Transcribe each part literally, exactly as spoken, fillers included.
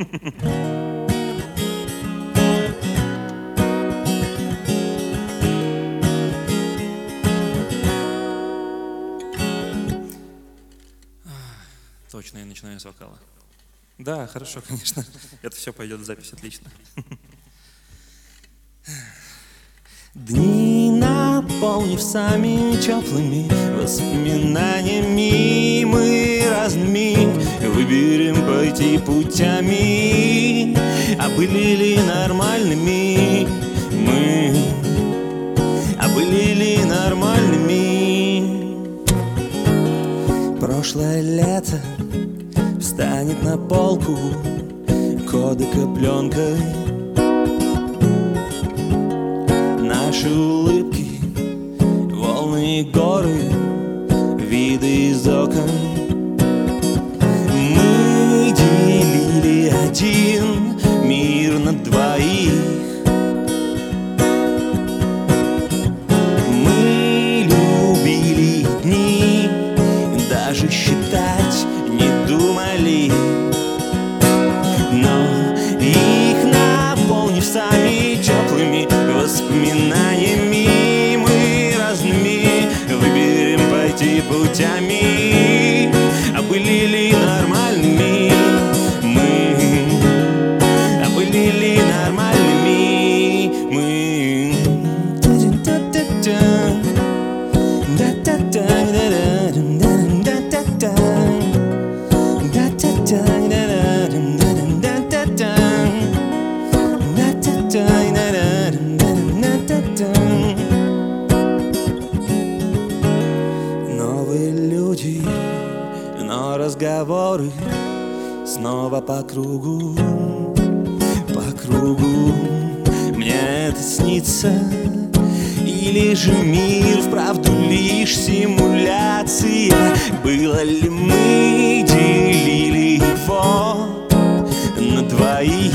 Точно, я начинаю с вокала. Да, хорошо, конечно. Это все пойдет в запись, отлично. Дни, наполнив сами теплыми воспоминаниями, мы разными выберем пойти путями. А были ли нормальными мы? А были ли нормальными? Прошлое лето встанет на полку кодека пленкой. Наши улыбки, волны и горы, виды из окон. Мы делили один мир на двоих. Мы любили дни, даже считать не думали. Но их, наполнив сами теплыми воспоминаниями, мы разными выберем пойти путями. А были ли нормальными мы? А были ли нормальными мы? Новые люди, но разговоры снова по кругу, по кругу. Мне это снится, или же мир вправду лишь симуляция? Было ли мы делили его на двоих?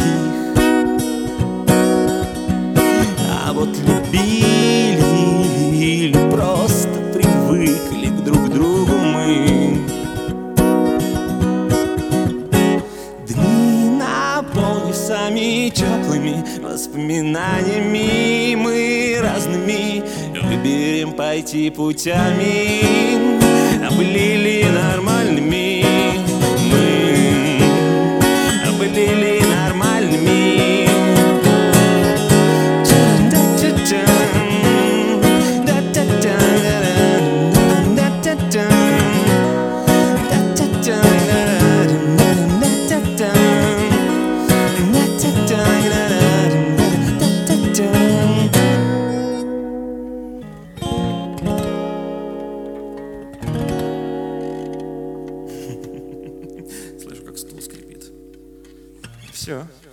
А вот любили или просто привыкли к друг другу мы? Дни, наполнив сами теплыми воспоминаниями, мы разными выберем пойти путями. А были ли нормальными мы? А были ли нормальными? Слышу, как стул скрипит. Все.